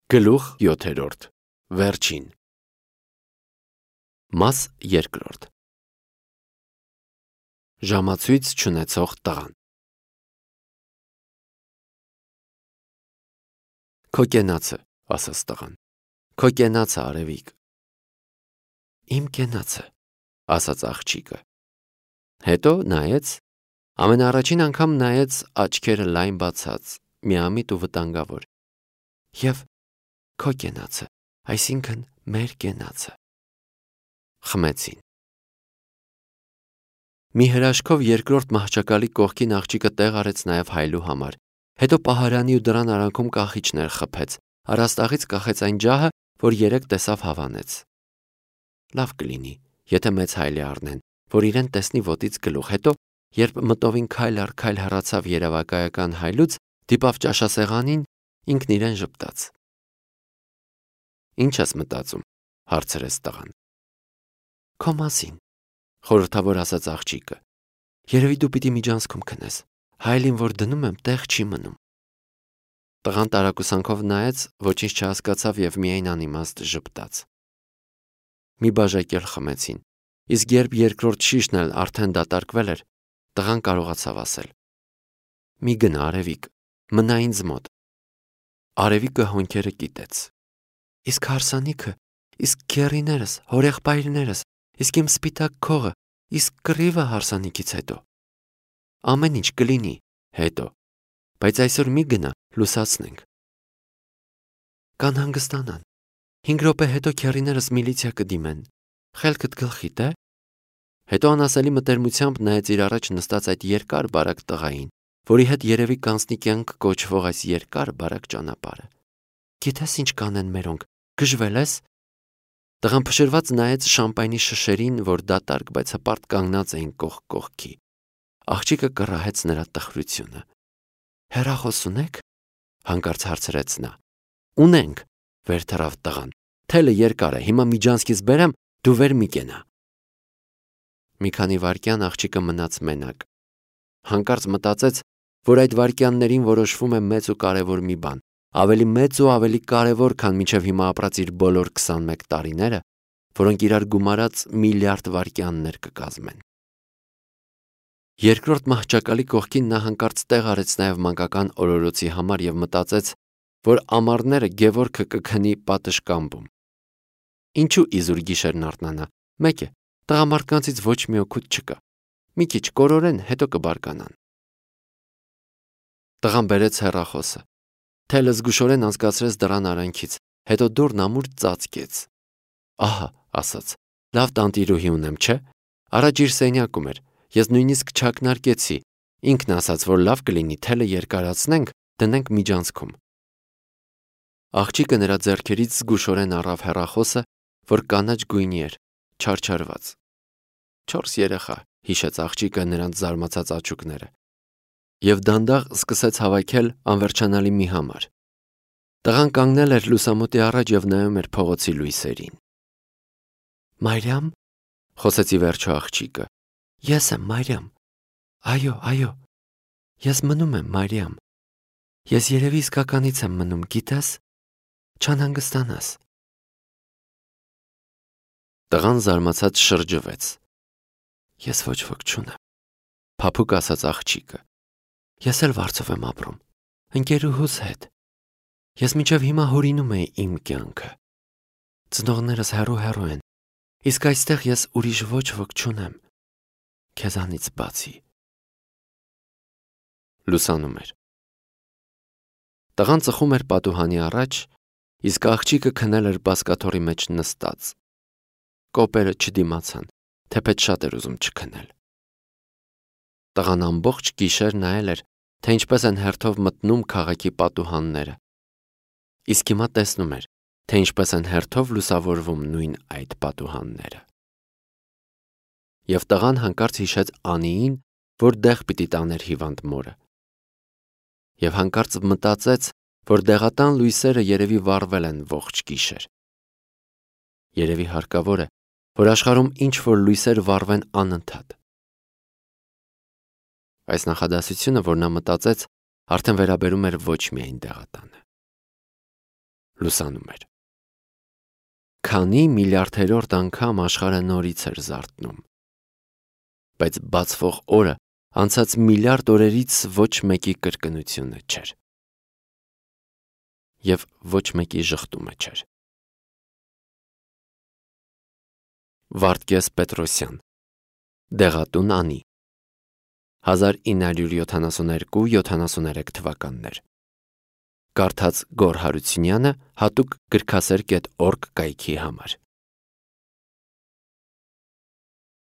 Գլուխ 7. Վերջին Մաս 2. Ժամացույց չունեցող տղան։ Քո կենացը, ասաց տղան։ Քո կենացը, Արևիկ։ Իմ կենացը, ասաց աղջիկը։ Հետո նայեց, ամենաառաջին անգամ նայեց, աչքերը լայն բացած, միամիտ ու վտանգավոր։ Եվ քո կենացը, այսինքն մեր կենացը։ Խմեցին։ Մի հրաշքով երկրորդ մահճակալի կողքին աղջիկը տեղ արեց նաև հայելու համար, հետո պահարանի ու դռան արանքում կախիչներ խփեց, առաստաղից կախեց այն ջահը, որ երեկ տեսավ հավանեց։ Լավ կլինի, եթե մեծ հայելի առնեն, որ իրեն տեսնի ոտից գլուխ, հետո, երբ մտովին քայլ առ քայլ հեռացավ երևակայական հայլուց, դիպավ ճաշասեղանին, ինքն իրեն ժպտաց։ Ինչ ես մտածում, հարցրեց տղան։ Քո մասին, խորհրդավոր ասաց աղջիկը։ Երևի դու պիտի միջանցքում քնես, հայելին, որ դնում եմ, տեղ չի մնում։ Տղան տարակուսանքով նայեց, ոչինչ չհասկացավ և միայն անիմաստ ժպտաց։ Մի բաժակ էլ խմեցին, իսկ երբ երկրորդ շիշն էլ արդեն դատարկվել էր, տղան կարողացավ ասել. Մի գնա, Արևիկ, մնա ինձ մոտ։ Արևիկը հոնքերը կիտեց։ Իսկ հարսանիքը, իսկ քեռիներս, հորեղբայրներս, իսկ իմ սպիտակ քողը, իսկ կռիվը հարսանիքից հետո։ Ամեն ինչ կլինի հետո, բայց այսօր մի գնա, լուսացնենք։ Կանհանգստանան։ 5 րոպե հետո քեռիներս միլիցիա կդիմեն։ Խելքդ գլխիդ է։ Հետո անասելի մտերմությամբ նայեց իր առաջ նստած այդ երկար բարակ տղային, որի հետ երևի կանցնի կյանք կոչվող այս երկար բարակ ճանապարհը։ Գիտես ինչ կանեն մերոնք, գժվել ես։ Տղան փշրված նայեց շամպայնի շշերին, որ դատարկ, բայց հպարտ կանգնած էին կողք կողքի։ Աղջիկը կռահեց նրա տխրությունը։ Հեռախոս ունեք, հանկարծ հարցրեց նա։ Ունենք, վեր թռավ տղան։ Թելը երկար է, հիմա միջանցքից բերեմ, դու վեր մի կենա։ Մի քանի վայրկյան աղջիկը մնաց մենակ։ Հանկարծ մտածեց, որ այդ վայրկյաններին որոշվում է մեծ ու կարևոր մի բան, ավելի մեծ ու ավելի կարևոր, քան մինչև հիմա ապրած իր բոլոր 21 տարիները, որոնք իրար գումարած միլիարդ վայրկյաններ կկազմեն։ Երկրորդ մահճակալի կողքին նա հանկարծ տեղ արեց նաև մանկական օրորոցի համար և մտածեց, որ ամառները Գևորգը կքնի պատշգամբում։ Ինչու իզուր գիշերն արթնանա, մեկ է, տղամարդկանցից ոչ մի օգուտ չկա։ Մի քիչ կորորեն, հետո կբարկանան։ Տղան բերեց հեռախոսը։ Թելը զգուշորեն անցկացրեց դռան արանքից, հետո դուռն ամուր ծածկեց։ Ահա, ասաց, լավ տանտիրուհի ունեմ, չէ՞։ Առաջ իր սենյակում էր, ես նույնիսկ չակնարկեցի, ինքն ասաց, որ լավ կլինի թելը երկարացնենք, դնենք միջանցքում։ Աղջիկը նրա ձեռքերից զգուշորեն առավ հեռախոսը, որ կանաչ գույնի էր, չարչարված։ 4 երեխա, հիշեց աղջիկը նրանց զարմացած աչուկները։ Եվ դանդաղ սկսեց հավաքել անվերջանալի մի համար։ Տղան կանգնել էր լուսամուտի առաջ և նայում էր փողոցի լույսերին։ Մարիամ, խոսեց ի վերջո աղջիկը։ Ես եմ Մարիամ։ Այո, ես մնում եմ, Մարիամ։ Ես երևի իսկականից եմ մնում, գիտես, չանհանգստանաս։ Տղան զարմացած շրջվեց։ Ես ոչ ոք չունեմ, փափուկ ասաց աղջիկը։ Ես էլ վարձով եմ ապրում, ընկերուհուս հետ։ Ես մինչև հիմա հորինում էի իմ կյանքը։ Ծնողներս հեռու են, իսկ այստեղ ես ուրիշ ոչ ոք չունեմ, քեզանից բացի։ Լուսանում էր։ Տղան ծխում էր պատուհանի առաջ, իսկ աղջիկը քնել էր բազկաթոռի մեջ նստած։ Կոպերը չդիմացան, թեպետ շատ էր ուզում չքնել։ Տղան ամբողջ գիշեր նայել էր, թե ինչպես են հերթով մտնում քաղաքի պատուհանները։ Իսկ հիմա տեսնում էր, թե ինչպես են հերթով լուսավորվում նույն այդ պատուհանները։ Եվ տղան հանկարծ հիշեց Անիին, որ դեղ պիտի տաներ հիվանդ մորը։ Եվ հանկարծ մտածեց, որ դեղատան լույսերը երևի վառվել են ողջ գիշեր։ Երևի հարկավոր է, որ աշխարհում ինչ-որ լույսեր վառվեն անընդհատ։ Այս նախադասությունը, որ նա մտածեց, արդեն վերաբերում էր ոչ միայն դեղատանը։ լուսանում էր։ Քանի միլիարդերորդ անգամ աշխարհը նորից էր զարթնում։ Բայց բացվող օրը անցած միլիարդ օրերից ոչ մեկի կրկնությունը չէր։ Եվ ոչ մեկի ժխտումը չէր։ Վարդգես Պետրոսյան, Դեղատուն Անի, 1972-73 թվականներ։ Կարդաց Գոր Հարությունյանը հատուկ գրքասեր.org կայքի համար։